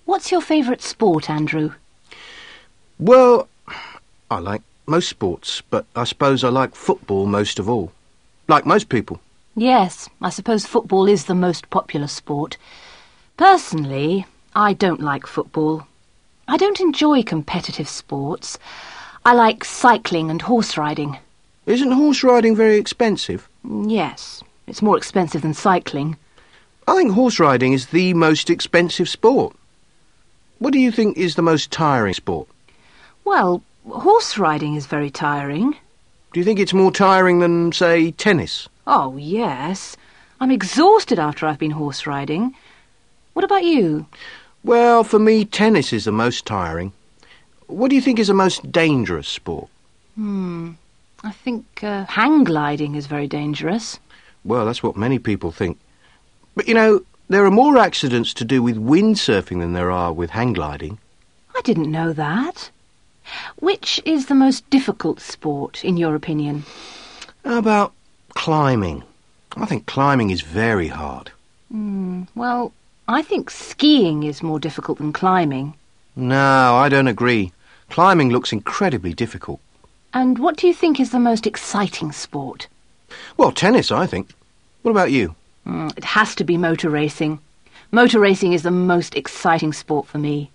What's your favourite sport, Andrew? Well, I like most sports, but I suppose I like football most of all. Like most people. Yes, I suppose football is the most popular sport. Personally, I don't like football. I don't enjoy competitive sports. I like cycling and horse riding. Isn't horse riding very expensive? Yes, it's more expensive than cycling. I think horse riding is the most expensive sport. What do you think is the most tiring sport? Well, horse riding is very tiring. Do you think it's more tiring than, say, tennis? Oh, yes. I'm exhausted after I've been horse riding. What about you? Well, for me, tennis is the most tiring. What do you think is the most dangerous sport? I think hang gliding is very dangerous. Well, that's what many people think. But, you know, there are more accidents to do with windsurfing than there are with hang gliding. I didn't know that. Which is the most difficult sport, in your opinion? How about climbing? I think climbing is very hard. Well, I think skiing is more difficult than climbing. No, I don't agree. Climbing looks incredibly difficult. And what do you think is the most exciting sport? Well, tennis, I think. What about you? It has to be motor racing. Motor racing is the most exciting sport for me.